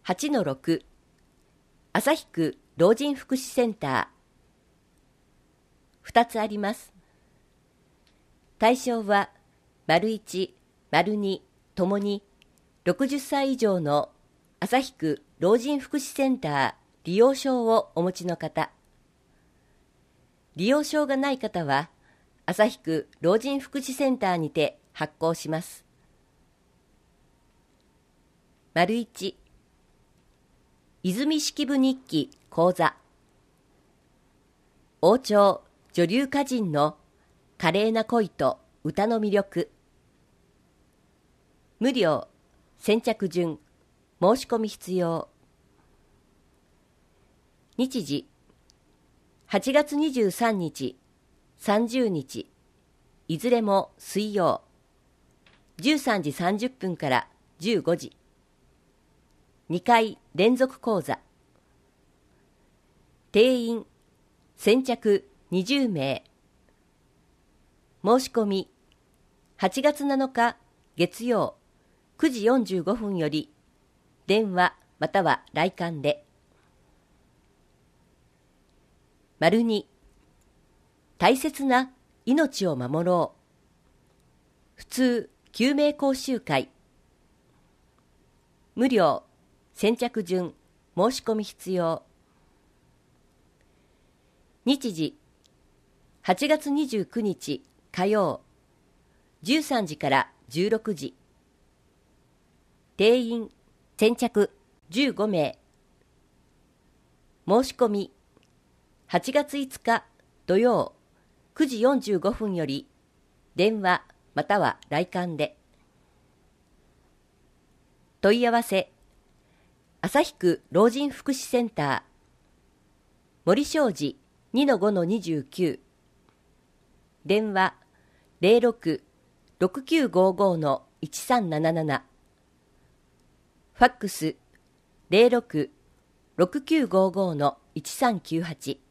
8-6 旭区老人福祉センター。2つあります。対象は1、2ともに60歳以上の旭区老人福祉センター利用証をお持ちの方。利用証がない方は旭区老人福祉センターにて発行します。1、泉式部日記講座。王朝女流歌人の華麗な恋と歌の魅力。無料、先着順、申し込み必要。日時、8月23日、30日、いずれも水曜、13時30分から15時。2回連続講座。定員、先着20名。申し込み、8月7日月曜9時45分より、電話または来館で。2、大切な命を守ろう。普通救命講習会。無料、先着順、申し込み必要。日時、8月29日火曜、13時から16時。定員、先着15名。申し込み、8月5日土曜9時45分より、電話または来館で。問い合わせ、旭区老人福祉センター、森正寺 2-5-29。電話06-6955-1377。ファックス 06-6955-1398。